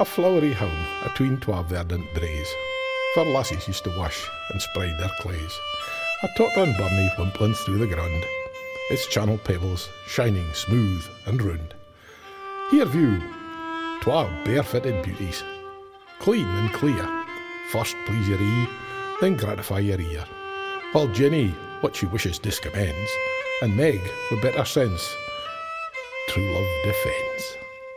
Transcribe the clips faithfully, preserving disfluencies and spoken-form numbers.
A flowery home atween twa verdant braes, for lassies used to wash and spride their clays. A tottering burnie wimpling through the ground, its channel pebbles shining smooth and round. Here view twa barefooted beauties, clean and clear, first please your ee, then gratify your ear. While Jenny what she wishes discommends, and Meg with better sense true love defends.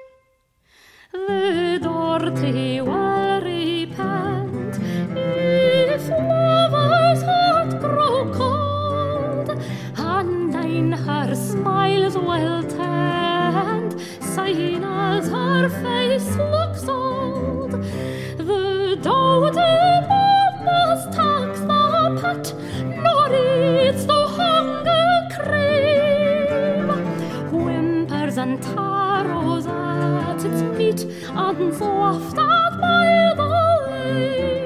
The Dorothy will repent if lover's heart grow cold, and in her smiles will tend, sighing as her face looks old. The dowager man must tax the pat, nor eats the hunger crave. Whimpers and tarots at its meat, and so oft at by the lave.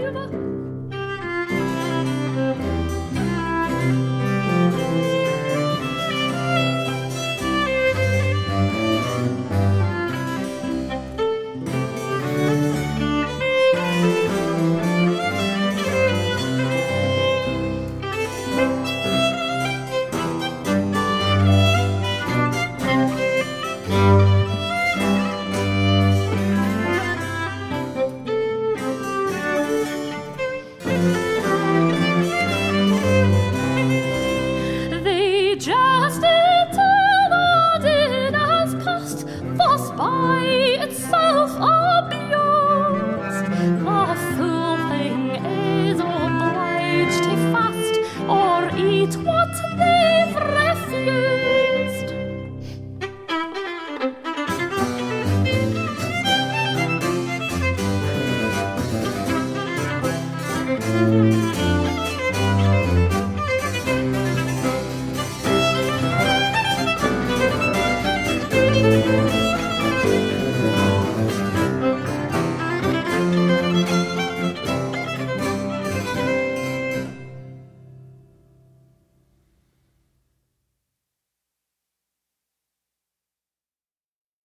Thank you.